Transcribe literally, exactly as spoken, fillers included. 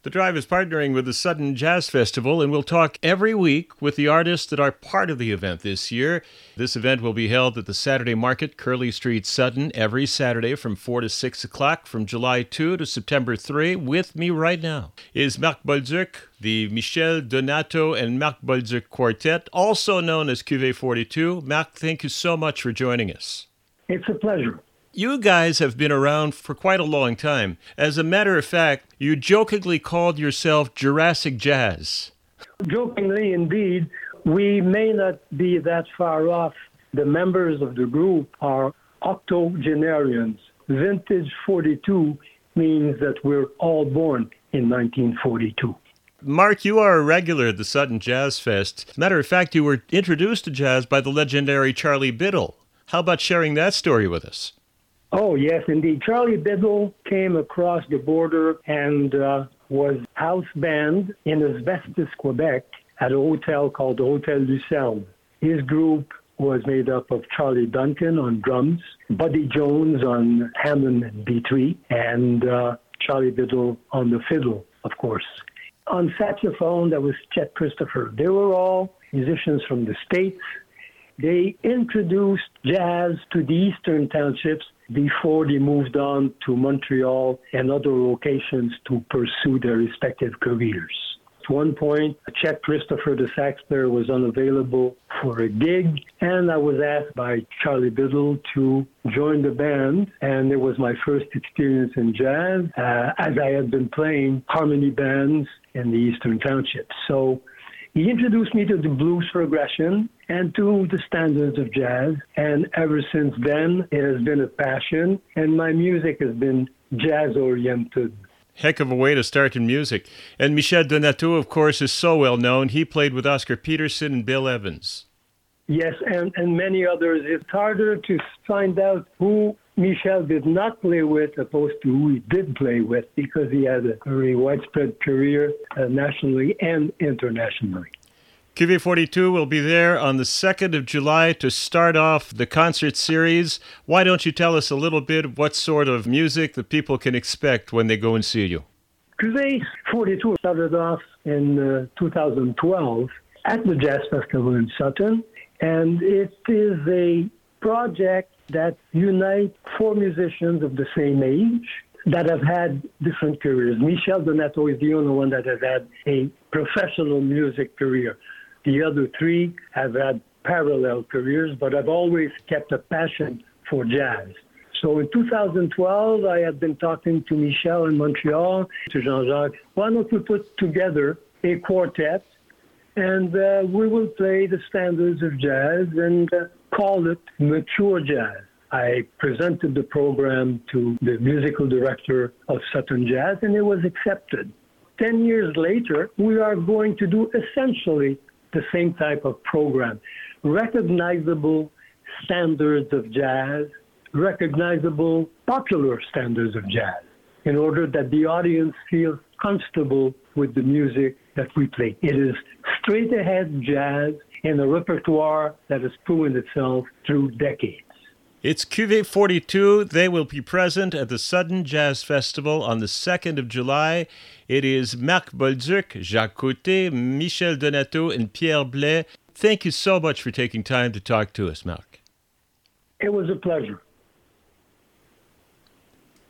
The Drive is partnering with the Sudden Jazz Festival, and we'll talk every week with the artists that are part of the event this year. This event will be held at the Saturday Market, Curly Street, Sudden, every Saturday from four to six o'clock from July second to September third. With me right now is Marc Bolduc, the Michel Donato and Marc Bolduc Quartet, also known as Cuvée forty-two. Marc, thank you so much for joining us. It's a pleasure. You guys have been around for quite a long time. As a matter of fact, you jokingly called yourself Jurassic Jazz. Jokingly, indeed, we may not be that far off. The members of the group are octogenarians. Vintage forty-two means that we're all born in nineteen forty-two. Marc, you are a regular at the Sudden Jazz Fest. Matter of fact, you were introduced to jazz by the legendary Charlie Biddle. How about sharing that story with us? Oh, yes, indeed. Charlie Biddle came across the border and uh, was house band in Asbestos, Quebec, at a hotel called the Hotel Lucerne. His group was made up of Charlie Duncan on drums, Buddy Jones on Hammond and B three, and uh, Charlie Biddle on the fiddle, of course. On saxophone, there was Chet Christopher. They were all musicians from the States. They introduced jazz to the Eastern Townships before they moved on to Montreal and other locations to pursue their respective careers. At one point, Chet Christopher, the sax player, was unavailable for a gig, and I was asked by Charlie Biddle to join the band, and it was my first experience in jazz, uh, as I had been playing harmony bands in the Eastern Townships. So he introduced me to the blues progression and to the standards of jazz. And ever since then, it has been a passion, and my music has been jazz-oriented. Heck of a way to start in music. And Michel Donato, of course, is so well known. He played with Oscar Peterson and Bill Evans. Yes, and, and many others. It's harder to find out who Michel did not play with opposed to who he did play with, because he had a very widespread career uh, nationally and internationally. Cuvée forty-two will be there on the second of July to start off the concert series. Why don't you tell us a little bit what sort of music the people can expect when they go and see you? Cuvée forty-two started off in uh, two thousand twelve at the Jazz Festival in Sutton, and it is a project that unites four musicians of the same age that have had different careers. Michel Donato is the only one that has had a professional music career. The other three have had parallel careers, but have always kept a passion for jazz. So in two thousand twelve, I had been talking to Michel in Montreal, to Jean-Jacques, why don't we put together a quartet, and uh, we will play the standards of jazz and uh, call it mature jazz. I presented the program to the musical director of Sutton Jazz, and it was accepted. Ten years later, we are going to do essentially the same type of program. Recognizable standards of jazz, recognizable popular standards of jazz, in order that the audience feels comfortable with the music that we play. It is straight-ahead jazz in a repertoire that has proven itself through decades. It's Cuvée forty-two. They will be present at the Sudden Jazz Festival on the second of July. It is Marc Bolduc, Jacques Côté, Michel Donato, and Pierre Blais. Thank you so much for taking time to talk to us, Marc. It was a pleasure.